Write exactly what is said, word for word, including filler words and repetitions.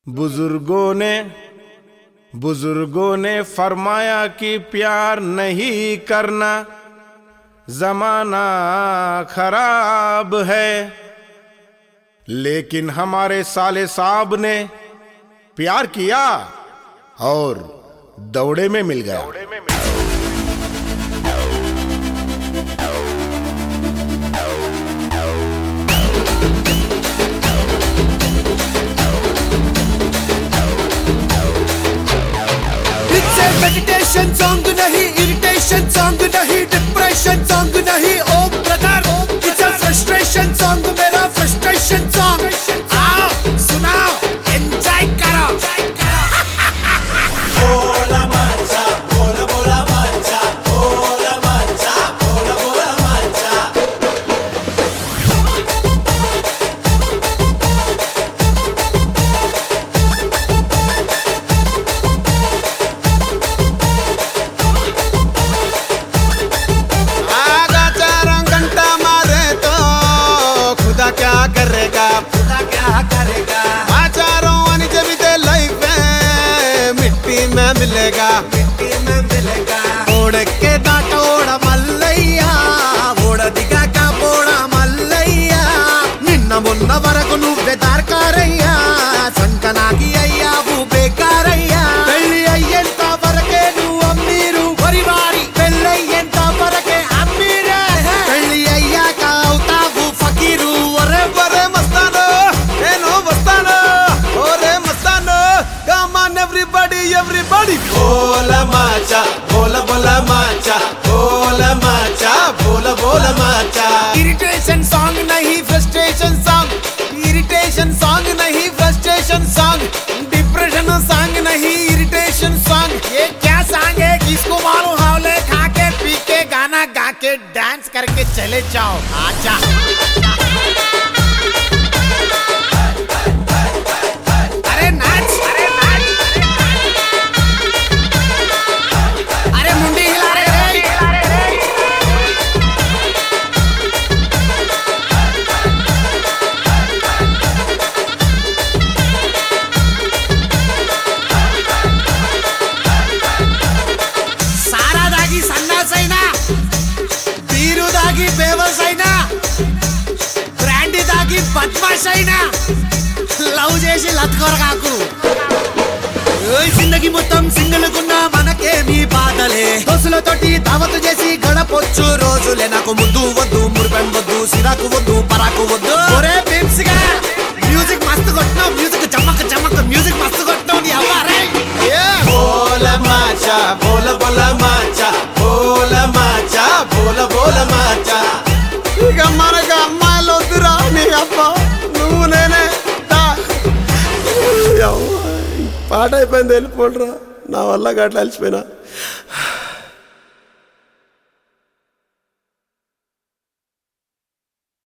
बुजुर्गों ने बुजुर्गों ने फरमाया कि प्यार नहीं करना, जमाना खराब है। लेकिन हमारे साले साहब ने प्यार किया और दौड़े में मिल गया। मेडिटेशन सॉन्ग नहीं, इरिटेशन सॉन्ग नहीं, डिप्रेशन सॉन्ग नहीं, oh brother it's a frustration song, मेरा फ्रस्ट्रेशन सॉन्ग। आओ सुनाओ, एंजॉय करो। बोला मचा, बोला बोला मचा, बोला मचा, बोला बोला मचा। क्या करेगा खुदा क्या करेगा, आचारों वानी जब दे लाइफ में मिट्टी में मिलेगा, मिट्टी में मिलेगा। ओढ़ के दाटोड़ मल्लయ్యా, ఓడ దిగాక పోడ మల్లయ్యా, నిన్న మొన్న వరకు నువ్వే దార్కారయ్యా, సంకనాకి అయ్యావు బేకారయ్యా। పెళ్లి అయ్యేంత వరకే నువ్వు అమ్మీరు, వరి వారి పెళ్ళయ్యేంత వరకే అమ్మీరే, పెళ్లి అయ్యాక అవుతావు ఫకీరు। ఒరే ఒరే మస్తాను, నేను వస్తాను, ఒరే Mastan, come on everybody everybody. బోల మాచా, బోల బోల మాచా, బోల మాచా, బోల బోల మాచా। इरिटेशन सॉन्ग नहीं फ्रस्ट्रेशन सॉन्ग, इरिटेशन सॉन्ग नहीं फ्रस्ट्रेशन सॉन्ग, डिप्रेशन सॉन्ग नहीं इरिटेशन सॉन्ग। ये क्या सॉन्ग है, किसको मालूम? हौले खा के पी के गाना गा के डांस करके चले जाओ। आजा अरे नाच, अरे नाच, अरे मुंडी हिला रे रे। సారా దాగి సన్నాసైనా, బీరు దాగి బేవసైనా, బ్రాండీ దాగి బద్మాష్ అయినా, లవ్ చేసి లత్కొరగాకు। జిందగీ మొత్తం సింగిల్గున్నా మనకేమీ బాధలే, దోసులతోటి దావతు చేసి గడపొచ్చు రోజులే। నాకు ముద్దు వద్దు, మురిపెం వద్దు, సిరాకు వద్దు, పరాకు వద్దు। ఒరే బేమ్స్గా మ్యూజిక్ మస్తు కొట్టినావు, మ్యూజిక్ చమ్మక్ చమ్మక్ మ్యూజిక్ మస్తు కొట్టినావు నీ అవ్వారే। బోల మాచా, బోల బోల మాచా, బోల మాచా, బోల బోల మాచా। ఇక మనకు అమ్మాయిలు వద్దురా, నీ అబ్బ నువ్వు నేనే దా। పాట అయిపోయింది, వెళ్ళిపోండిరా, నా వల్ల గట్ల అలసిపోయినా।